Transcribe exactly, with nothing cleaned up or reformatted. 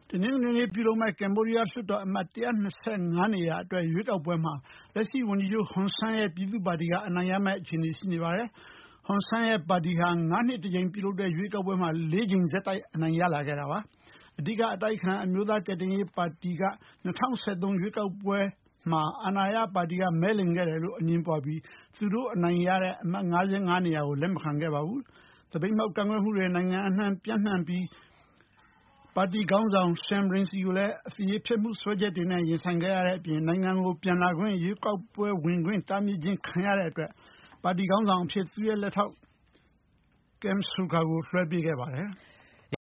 တနင်္ဂနွေနေ့ပြုလုပ်မယ့်ကမ္ဘောဒီးယားလွှတ်တော်အမတ်one twenty-fiveနေရာအတွက်ရွေးကောက်ပွဲမှာလက်ရှိဝန်ကြီးချုပ်ဟွန်ဆန်းရဲ့ပြည်သူ့ပါတီကအနိုင်ရမယ့်အခြေအနေရှိနေပါတယ်။ဟွန်ဆန်းရဲ့ပါတီဟာ၅နှစ်တစ်ကြိမ်ပြုလုပ်တဲ့ရွေးကောက်ပွဲမှာ၄ကြိမ်ဆက်တိုက်အနိုင်ရလာခဲ့တာပါ။အဓိကအတိုက်အခံအမျိုးသားကယ်တင်ရေးပါတီက၂၀၁၃ရွေးကောက်ပွဲမှာအာဏာရပါတီကမဲလိမ်ခဲ့တယ်လို့အငြင်းပွားပြီးသူတို့အနိုင်ရတဲ့အမတ်၅၅နေရာကိုလက်မခံခဲ့ပါဘူး။သပိတ်မှောက်ကန့်ကွက်မှုတွေနိုင်ငံအနှံ့ပြန့်နှံ့ပြီးပါတီခေါင်းဆောင် Sam Rainsy ကိုလည်းအသရေဖျက်မှုစွဲချက်တွေနဲ့ရင်ဆိုင်ခဲ့ရတဲ့အပြင်နိုင်ငံကိုပြန်လာခွင့်ရွေးကောက်ပွဲဝင်ခွင့်တားမြစ်ခြင်းခံရတဲ့အတွက်ပါတီခေါင်းဆောင်အဖြစ်သူ့ရဲ့လက်ထောက် Kem Sokha ကိုလွှဲပေးခဲ့ပါတယ်။